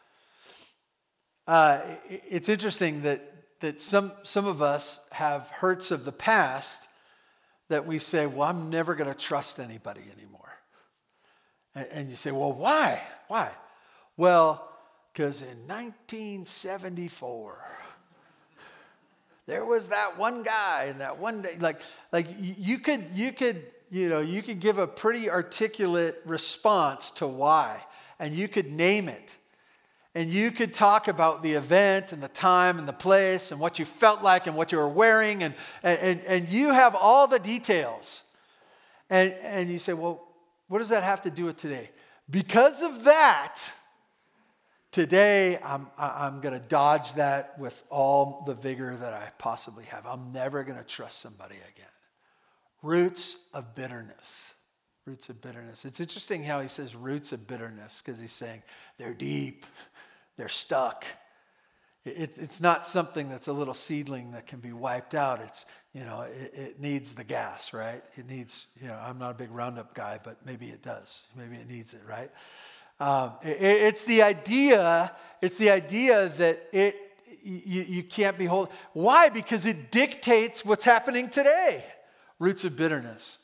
A: Uh, it's interesting that, that some, some of us have hurts of the past that we say, well, I'm never going to trust anybody anymore. And, and you say, well, why? Why? Well, because in nineteen seventy-four, there was that one guy and that one day, like, like you could, you could, you know, you could give a pretty articulate response to why, and you could name it. And you could talk about the event and the time and the place and what you felt like and what you were wearing. And, and, and you have all the details. And, and you say, well, what does that have to do with today? Because of that, today I'm, I'm going to dodge that with all the vigor that I possibly have. I'm never going to trust somebody again. Roots of bitterness. Roots of bitterness. It's interesting how he says roots of bitterness, because he's saying they're deep. They're stuck. It, it's not something that's a little seedling that can be wiped out. It's, you know, it, it needs the gas, right? It needs, you know, I'm not a big Roundup guy, but maybe it does. Maybe it needs it, right? Um, it, it's the idea, it's the idea that it, you, you can't be holding. Why? Because it dictates what's happening today. Roots of bitterness.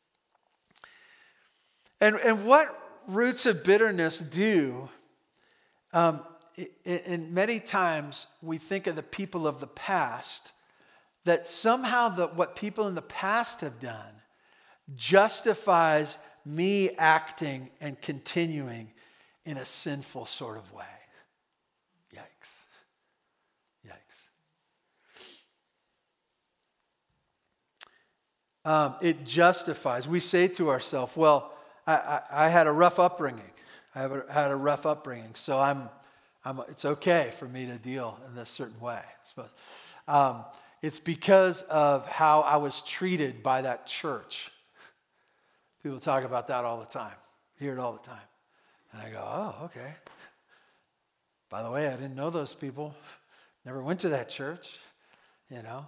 A: And, and what roots of bitterness do, um, and many times we think of the people of the past, that somehow the, what people in the past have done justifies me acting and continuing in a sinful sort of way. Yikes. Yikes. Um, it justifies. We say to ourselves, well, I, I, I had a rough upbringing. I have a, had a rough upbringing, so I'm I'm, it's okay for me to deal in this certain way, I suppose. Um, it's because of how I was treated by that church. People talk about that all the time. Hear it all the time. And I go, oh, okay. By the way, I didn't know those people. Never went to that church, you know.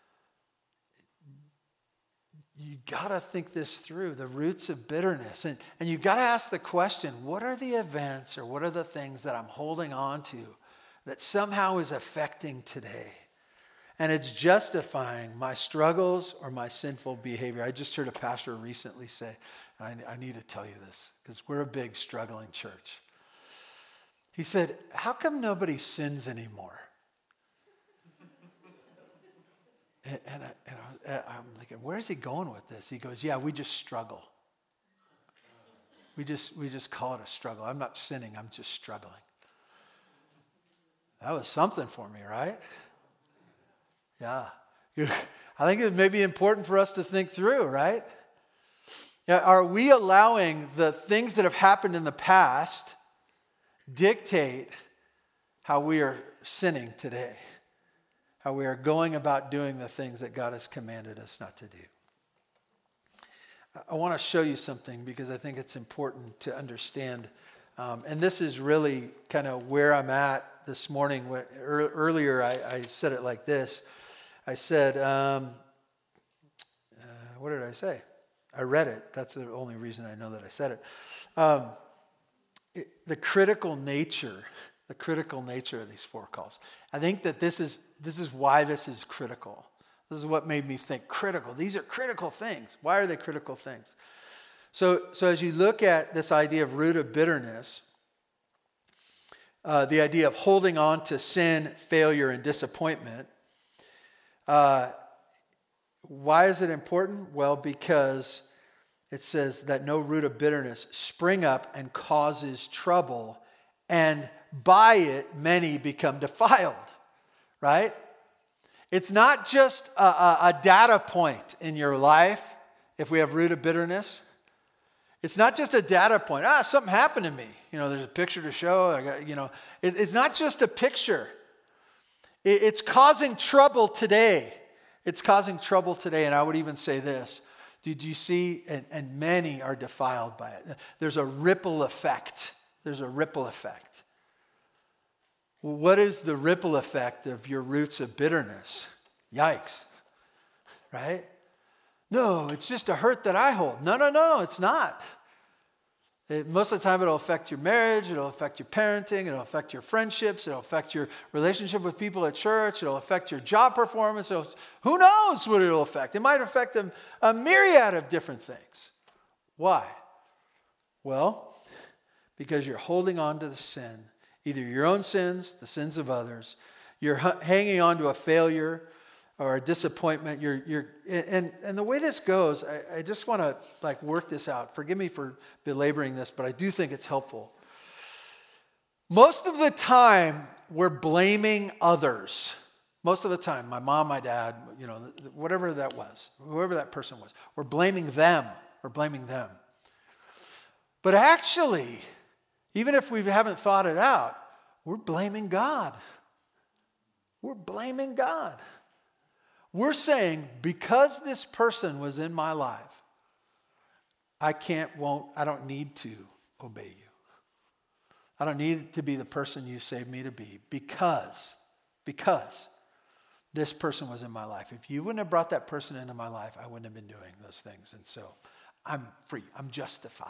A: You got to think this through, the roots of bitterness. And, and you got to ask the question, what are the events or what are the things that I'm holding on to that somehow is affecting today? And it's justifying my struggles or my sinful behavior. I just heard a pastor recently say, and I, I need to tell you this, because we're a big struggling church. He said, how come nobody sins anymore? And, and, I, and I, I'm thinking, where is he going with this? He goes, yeah, we just struggle. We just we just call it a struggle. I'm not sinning, I'm just struggling. That was something for me, right? Yeah. I think it may be important for us to think through, right? Yeah, are we allowing the things that have happened in the past dictate how we are sinning today? How we are going about doing the things that God has commanded us not to do. I want to show you something because I think it's important to understand. Um, and this is really kind of where I'm at this morning. Earlier, I, I said it like this. I said, um, uh, what did I say? I read it. That's the only reason I know that I said it. Um, it the critical nature The critical nature of these four calls. I think that this is this is why this is critical. This is what made me think critical. These are critical things. Why are they critical things? So, so as you look at this idea of root of bitterness, uh, the idea of holding on to sin, failure, and disappointment, uh, why is it important? Well, because it says that no root of bitterness spring up and causes trouble, and by it, many become defiled, right? It's not just a, a, a data point in your life if we have root of bitterness. It's not just a data point. Ah, something happened to me. You know, there's a picture to show. I got, you know, it, it's not just a picture. It, it's causing trouble today. It's causing trouble today. And I would even say this. Did you see? And, and many are defiled by it. There's a ripple effect. There's a ripple effect. Well, what is the ripple effect of your roots of bitterness? Yikes, right? No, it's just a hurt that I hold. No, no, no, it's not. It, most of the time it'll affect your marriage, it'll affect your parenting, it'll affect your friendships, it'll affect your relationship with people at church, it'll affect your job performance. It'll, who knows what it'll affect? It might affect them a myriad of different things. Why? Well, because you're holding on to the sin, either your own sins, the sins of others. You're h- hanging on to a failure or a disappointment. You're, you're, and, and the way this goes, I, I just want to like work this out. Forgive me for belaboring this, but I do think it's helpful. Most of the time, we're blaming others. Most of the time, my mom, my dad, you know, whatever that was, whoever that person was, we're blaming them. We're blaming them. But actually, even if we haven't thought it out, we're blaming God. We're blaming God. We're saying, because this person was in my life, I can't, won't, I don't need to obey you. I don't need to be the person you saved me to be because, because this person was in my life. If you wouldn't have brought that person into my life, I wouldn't have been doing those things. And so I'm free. I'm justified.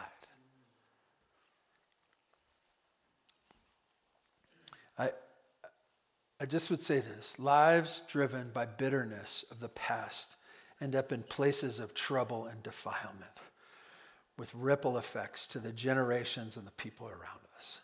A: I, I just would say this. Lives driven by bitterness of the past end up in places of trouble and defilement with ripple effects to the generations and the people around us.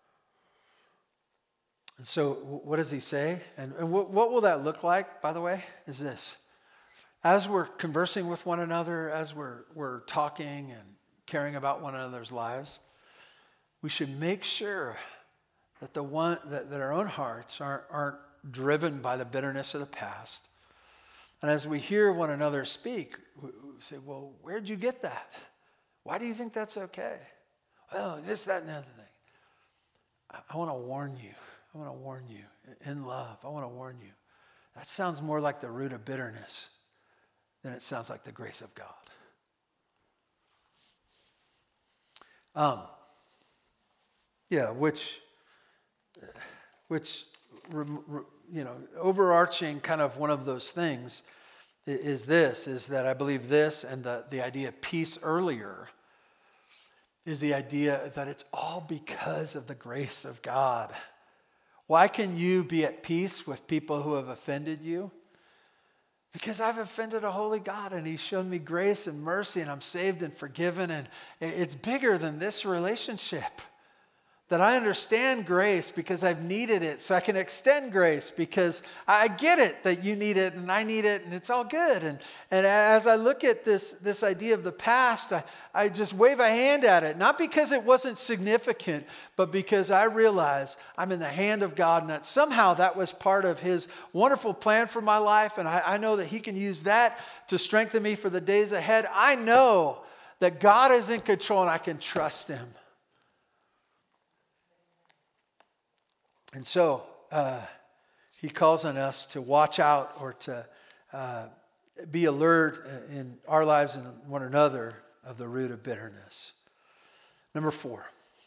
A: And so what does he say? And, and what, what will that look like, by the way, is this. As we're conversing with one another, as we're, we're talking and caring about one another's lives, we should make sure that the one that, that our own hearts aren't, aren't driven by the bitterness of the past. And as we hear one another speak, we, we say, well, where'd you get that? Why do you think that's okay? Well, this, that, and the other thing. I, I want to warn you. I want to warn you in love. I want to warn you. That sounds more like the root of bitterness than it sounds like the grace of God. Um, yeah, which, which, you know, overarching kind of one of those things is this, is that I believe this and the, the idea of peace earlier is the idea that it's all because of the grace of God. Why can you be at peace with people who have offended you? Because I've offended a holy God and he's shown me grace and mercy and I'm saved and forgiven, and it's bigger than this relationship. That I understand grace because I've needed it, so I can extend grace because I get it that you need it and I need it and it's all good. And, and as I look at this, this idea of the past, I, I just wave a hand at it, not because it wasn't significant, but because I realize I'm in the hand of God and that somehow that was part of his wonderful plan for my life. And I, I know that he can use that to strengthen me for the days ahead. I know that God is in control and I can trust him. And so uh, he calls on us to watch out or to uh, be alert in our lives and one another of the root of bitterness. Number four,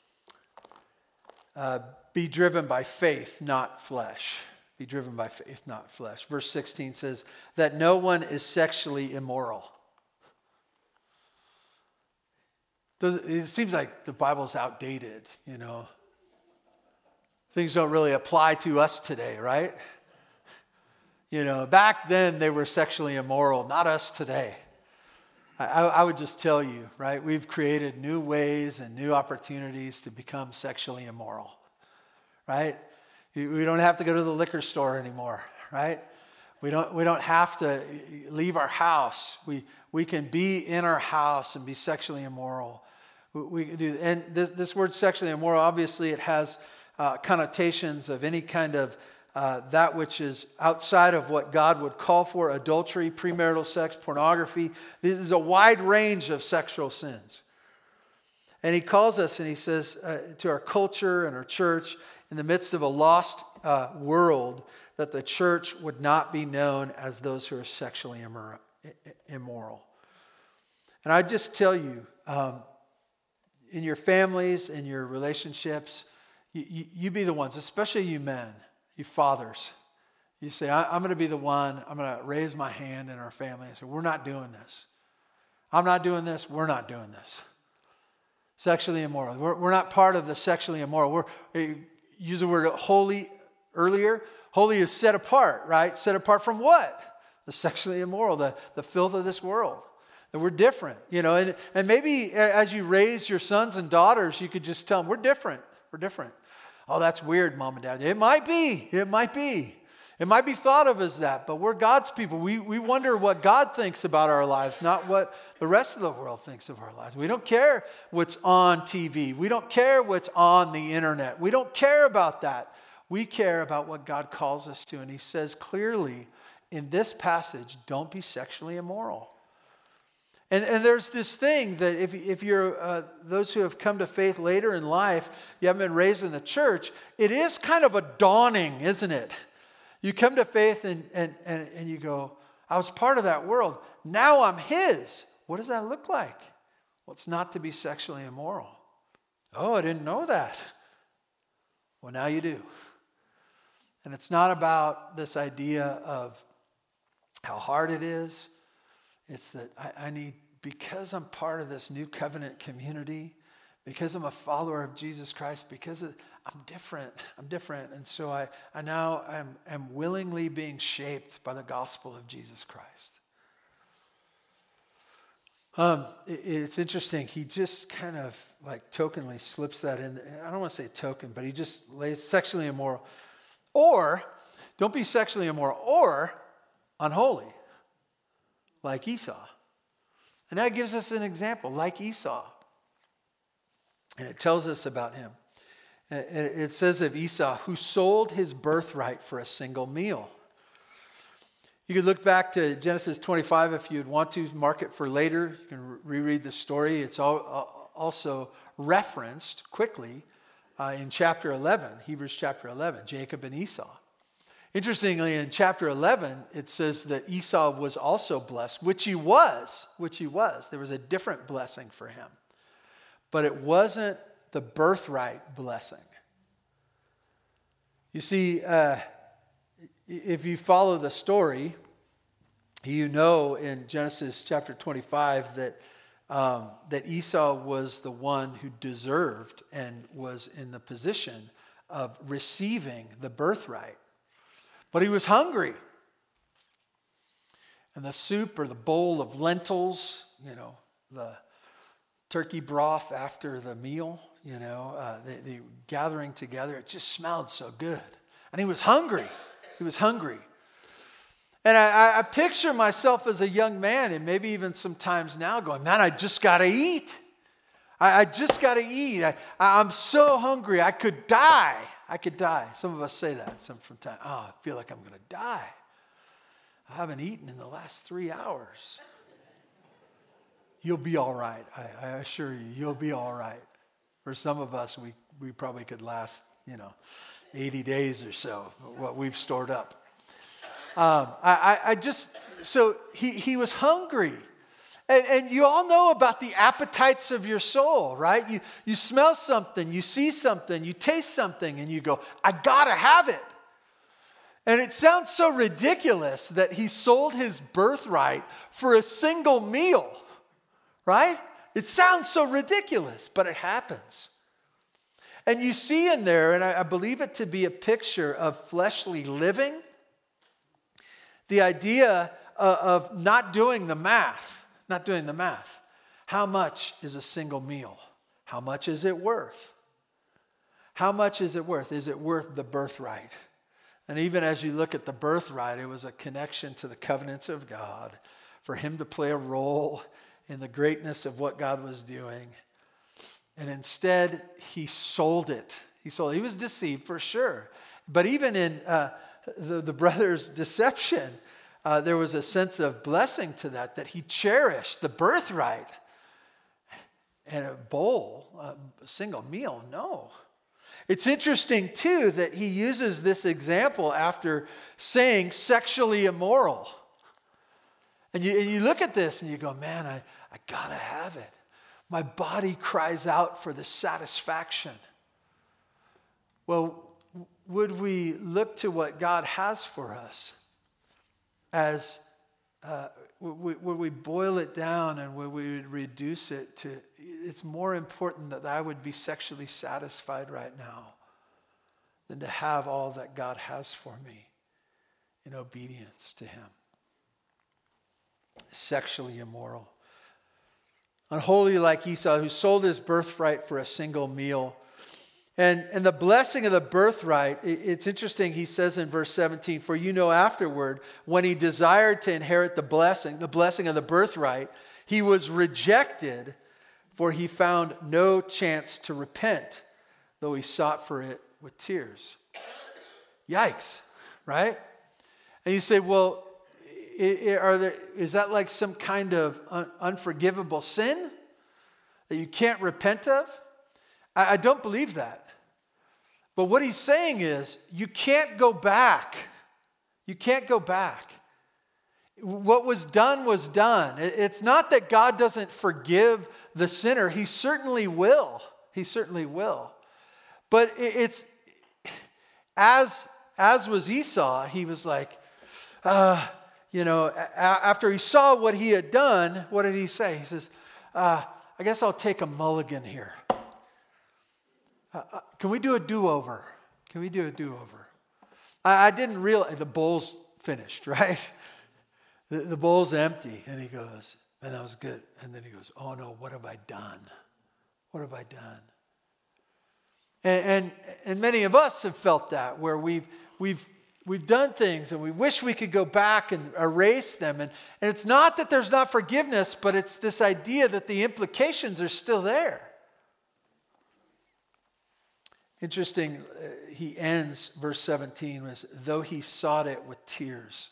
A: uh, be driven by faith, not flesh. Be driven by faith, not flesh. Verse sixteen says that no one is sexually immoral. It seems like the Bible's outdated, you know. Things don't really apply to us today, right? You know, back then they were sexually immoral, not us today. I, I would just tell you, right? We've created new ways and new opportunities to become sexually immoral, right? We don't have to go to the liquor store anymore, right? We don't, we don't have to leave our house. We, we can be in our house and be sexually immoral. We, we can do, and this, this word sexually immoral, obviously it has Uh, connotations of any kind of uh, that which is outside of what God would call for: adultery, premarital sex, pornography. This is a wide range of sexual sins. And he calls us and he says uh, to our culture and our church, in the midst of a lost uh, world, that the church would not be known as those who are sexually immoral. And I just tell you, um, in your families, in your relationships, You, you, you be the ones, especially you men, you fathers. You say, I, I'm going to be the one, I'm going to raise my hand in our family and say, we're not doing this. I'm not doing this, we're not doing this. Sexually immoral. We're, we're not part of the sexually immoral. We're, we use the word holy earlier. Holy is set apart, right? Set apart from what? The sexually immoral, the, the filth of this world. That we're different, you know. And, and maybe as you raise your sons and daughters, you could just tell them, we're different, we're different. Oh, that's weird, Mom and Dad. It might be. It might be. It might be thought of as that, but we're God's people. We, we wonder what God thinks about our lives, not what the rest of the world thinks of our lives. We don't care what's on T V. We don't care what's on the internet. We don't care about that. We care about what God calls us to. And he says clearly in this passage, don't be sexually immoral. And, and there's this thing that if, if you're uh, those who have come to faith later in life, you haven't been raised in the church, it is kind of a dawning, isn't it? You come to faith and, and, and, and you go, I was part of that world. Now I'm his. What does that look like? Well, it's not to be sexually immoral. Oh, I didn't know that. Well, now you do. And it's not about this idea of how hard it is. It's that I, I need, because I'm part of this new covenant community, because I'm a follower of Jesus Christ, because of, I'm different, I'm different. And so I, I now am, am willingly being shaped by the gospel of Jesus Christ. Um, it, it's interesting. He just kind of like tokenly slips that in. I don't want to say token, but he just lays sexually immoral. Or, don't be sexually immoral, or unholy, like Esau. And that gives us an example, like Esau. And it tells us about him. It says of Esau, who sold his birthright for a single meal. You could look back to Genesis twenty-five if you'd want to, mark it for later. You can reread the story. It's also referenced quickly uh, in chapter eleven, Hebrews chapter eleven, Jacob and Esau. Interestingly, in chapter eleven, it says that Esau was also blessed, which he was, which he was. There was a different blessing for him. But it wasn't the birthright blessing. You see, uh, if you follow the story, you know in Genesis chapter twenty-five that, um, that Esau was the one who deserved and was in the position of receiving the birthright. But he was hungry. And the soup or the bowl of lentils, you know, the turkey broth after the meal, you know, uh, the, the gathering together, it just smelled so good. And he was hungry. He was hungry. And I, I picture myself as a young man, and maybe even sometimes now going, man, I just got to eat. I, I just got to eat. I, I'm so hungry. I could die. I could die. Some of us say that some from time. Oh, I feel like I'm going to die. I haven't eaten in the last three hours. You'll be all right. I, I assure you, you'll be all right. For some of us, we, we probably could last, you know, eighty days or so, what we've stored up. Um, I, I, I just, so he, he was hungry. And, and you all know about the appetites of your soul, right? You, you smell something, you see something, you taste something, and you go, I gotta have it. And it sounds so ridiculous that he sold his birthright for a single meal. Right? It sounds so ridiculous, but it happens. And you see in there, and I, I believe it to be a picture of fleshly living, the idea of, of not doing the math, not doing the math. How much is a single meal? How much is it worth? How much is it worth? Is it worth the birthright? And even as you look at the birthright, it was a connection to the covenants of God, for him to play a role in the greatness of what God was doing. And instead, he sold it. He sold it. He was deceived for sure. But even in uh, the, the brother's deception, uh, there was a sense of blessing to that, that he cherished the birthright. And a bowl, a single meal, no. It's interesting, too, that he uses this example after saying sexually immoral. And you, and you look at this and you go, man, I, I gotta have it. My body cries out for the satisfaction. Well, would we look to what God has for us as, uh, would, would we boil it down and would we reduce it to, it's more important that I would be sexually satisfied right now than to have all that God has for me in obedience to him. Sexually immoral. Unholy like Esau, who sold his birthright for a single meal. And, and the blessing of the birthright, it's interesting, he says in verse seventeen, for you know afterward, when he desired to inherit the blessing, the blessing of the birthright, he was rejected, for he found no chance to repent, though he sought for it with tears. Yikes, right? And you say, well, are there, is that like some kind of un- unforgivable sin that you can't repent of? I, I don't believe that. But what he's saying is, you can't go back. You can't go back. What was done was done. It's not that God doesn't forgive the sinner. He certainly will. He certainly will. But it's, as, as was Esau, he was like, uh, you know, after he saw what he had done, what did he say? He says, uh, I guess I'll take a mulligan here. Uh, can we do a do-over? Can we do a do-over? I, I didn't realize, the bowl's finished, right? The, the bowl's empty. And he goes, and that was good. And then he goes, oh no, what have I done? What have I done? And, and, and many of us have felt that, where we've, we've, we've done things and we wish we could go back and erase them. And, and it's not that there's not forgiveness, but it's this idea that the implications are still there. Interesting, uh, he ends verse seventeen with, though he sought it with tears.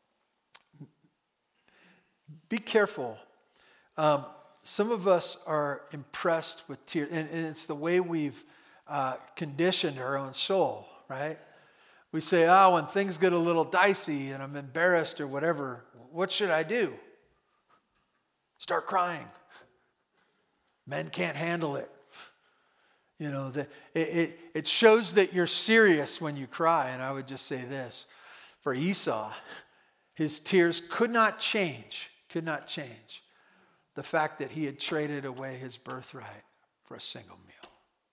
A: Be careful. Um, some of us are impressed with tears, and, and it's the way we've uh, conditioned our own soul, right? We say, oh, when things get a little dicey and I'm embarrassed or whatever, what should I do? Start crying. Men can't handle it. You know, the, it, it, it shows that you're serious when you cry. And I would just say this. For Esau, his tears could not change, could not change the fact that he had traded away his birthright for a single meal.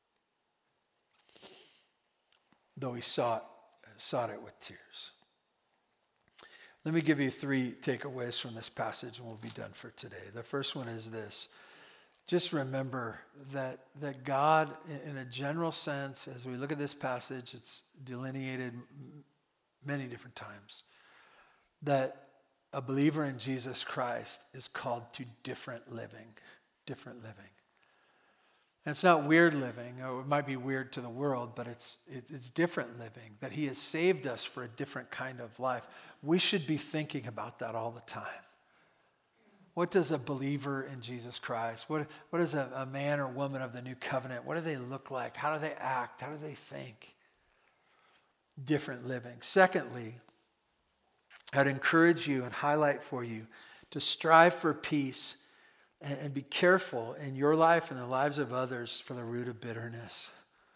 A: Though he sought, sought it with tears. Let me give you three takeaways from this passage and we'll be done for today. The first one is this. Just remember that, that God, in a general sense, as we look at this passage, it's delineated many different times, that a believer in Jesus Christ is called to different living, different living. And it's not weird living, or it might be weird to the world, but it's, it, it's different living, that he has saved us for a different kind of life. We should be thinking about that all the time. What does a believer in Jesus Christ, what, what is a, a man or woman of the new covenant, what do they look like? How do they act? How do they think? Different living. Secondly, I'd encourage you and highlight for you to strive for peace and, and be careful in your life and the lives of others for the root of bitterness.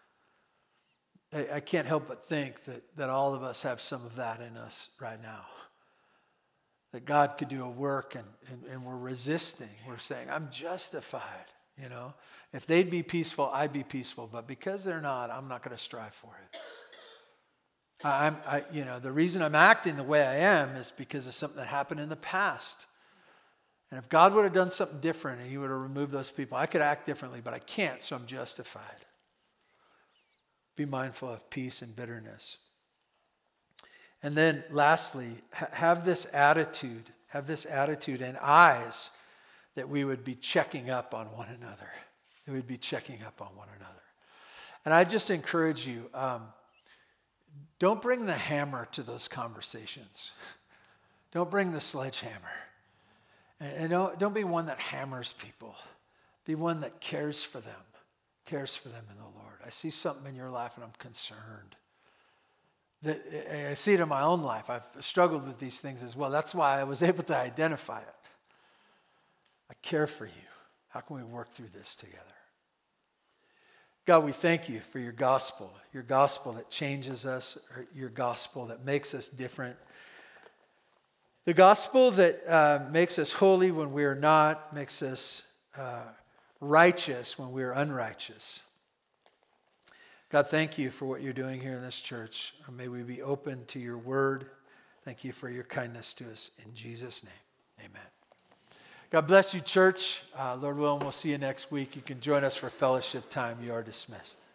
A: I, I can't help but think that, that all of us have some of that in us right now. That God could do a work and, and, and we're resisting. We're saying, I'm justified, you know. If they'd be peaceful, I'd be peaceful. But because they're not, I'm not going to strive for it. I'm, I, you know, the reason I'm acting the way I am is because of something that happened in the past. And if God would have done something different and he would have removed those people, I could act differently, but I can't, so I'm justified. Be mindful of peace and bitterness. And then lastly, ha- have this attitude, have this attitude and eyes that we would be checking up on one another. That we'd be checking up on one another. And I just encourage you, um, don't bring the hammer to those conversations. Don't bring the sledgehammer. And, and don't, don't be one that hammers people. Be one that cares for them, cares for them in the Lord. I see something in your life and I'm concerned. That I see it in my own life. I've struggled with these things as well. That's why I was able to identify it. I care for you. How can we work through this together? God, we thank you for your gospel, your gospel that changes us, or your gospel that makes us different. The gospel that uh, makes us holy when we are not, makes us uh, righteous when we are unrighteous. God, thank you for what you're doing here in this church. May we be open to your word. Thank you for your kindness to us. In Jesus' name, amen. God bless you, church. Uh, Lord willing, we'll see you next week. You can join us for fellowship time. You are dismissed.